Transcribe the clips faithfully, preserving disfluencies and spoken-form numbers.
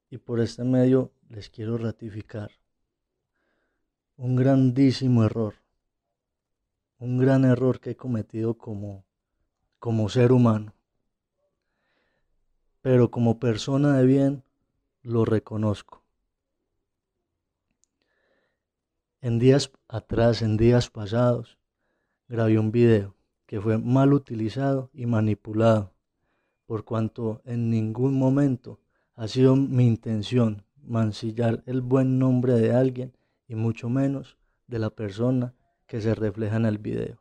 y por este medio les quiero ratificar un grandísimo error, un gran error que he cometido como, como ser humano, pero como persona de bien lo reconozco. En días atrás, en días pasados, grabé un video que fue mal utilizado y manipulado, por cuanto en ningún momento ha sido mi intención mancillar el buen nombre de alguien y mucho menos de la persona que se refleja en el video.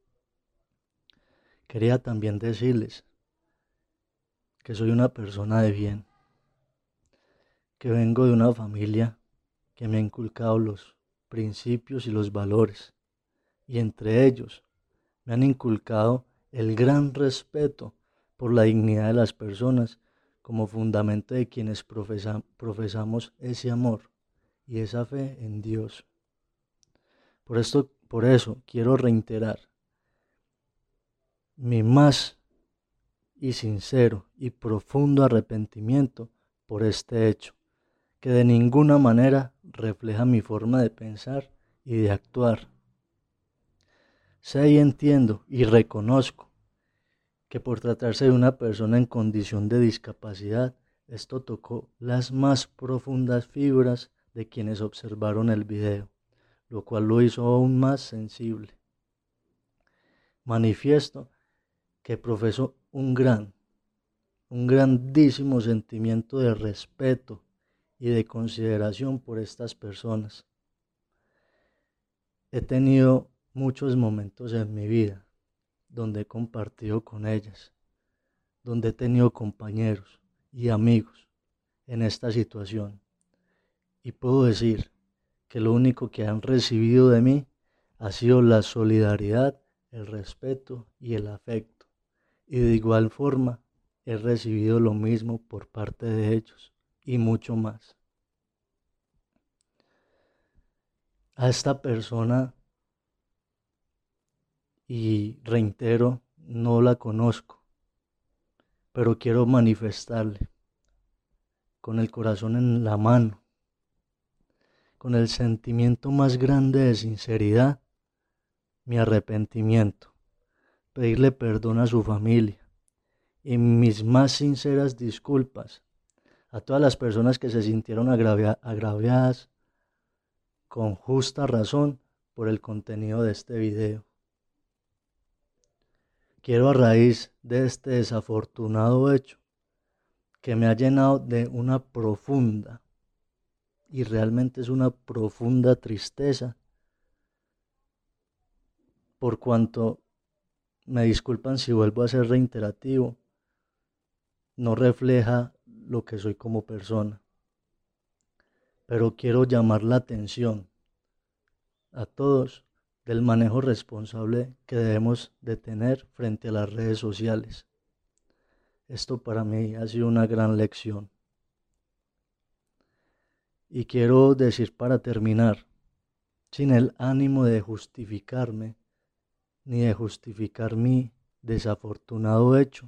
Quería también decirles que soy una persona de bien, que vengo de una familia que me ha inculcado los principios y los valores, y entre ellos me han inculcado el gran respeto por la dignidad de las personas como fundamento de quienes profesa, profesamos ese amor y esa fe en Dios. Por esto, por eso quiero reiterar mi más y sincero y profundo arrepentimiento por este hecho, que de ninguna manera refleja mi forma de pensar y de actuar. Sé y entiendo y reconozco que por tratarse de una persona en condición de discapacidad, esto tocó las más profundas fibras de quienes observaron el video, lo cual lo hizo aún más sensible. Manifiesto que profeso un gran, un grandísimo sentimiento de respeto y de consideración por estas personas. He tenido muchos momentos en mi vida donde he compartido con ellas, donde he tenido compañeros y amigos en esta situación, y puedo decir que lo único que han recibido de mí ha sido la solidaridad, el respeto y el afecto, y de igual forma he recibido lo mismo por parte de ellos y mucho más. A esta persona, y reitero, no la conozco, pero quiero manifestarle con el corazón en la mano, con el sentimiento más grande de sinceridad, mi arrepentimiento, pedirle perdón a su familia y mis más sinceras disculpas a todas las personas que se sintieron agravia- agraviadas con justa razón por el contenido de este video. Quiero, a raíz de este desafortunado hecho, que me ha llenado de una profunda, y realmente es una profunda tristeza, por cuanto, me disculpan si vuelvo a ser reiterativo, no refleja lo que soy como persona. Pero quiero llamar la atención a todos del manejo responsable que debemos de tener frente a las redes sociales. Esto para mí ha sido una gran lección. Y quiero decir para terminar, sin el ánimo de justificarme ni de justificar mi desafortunado hecho,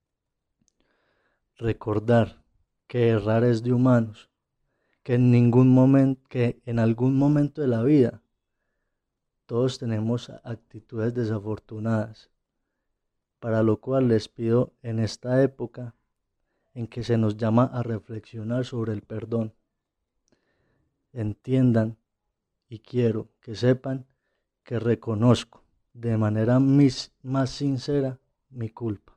recordar que errar es de humanos, que en ningún momento, que en algún momento de la vida todos tenemos actitudes desafortunadas, para lo cual les pido en esta época en que se nos llama a reflexionar sobre el perdón, entiendan y quiero que sepan que reconozco de manera mis, más sincera mi culpa.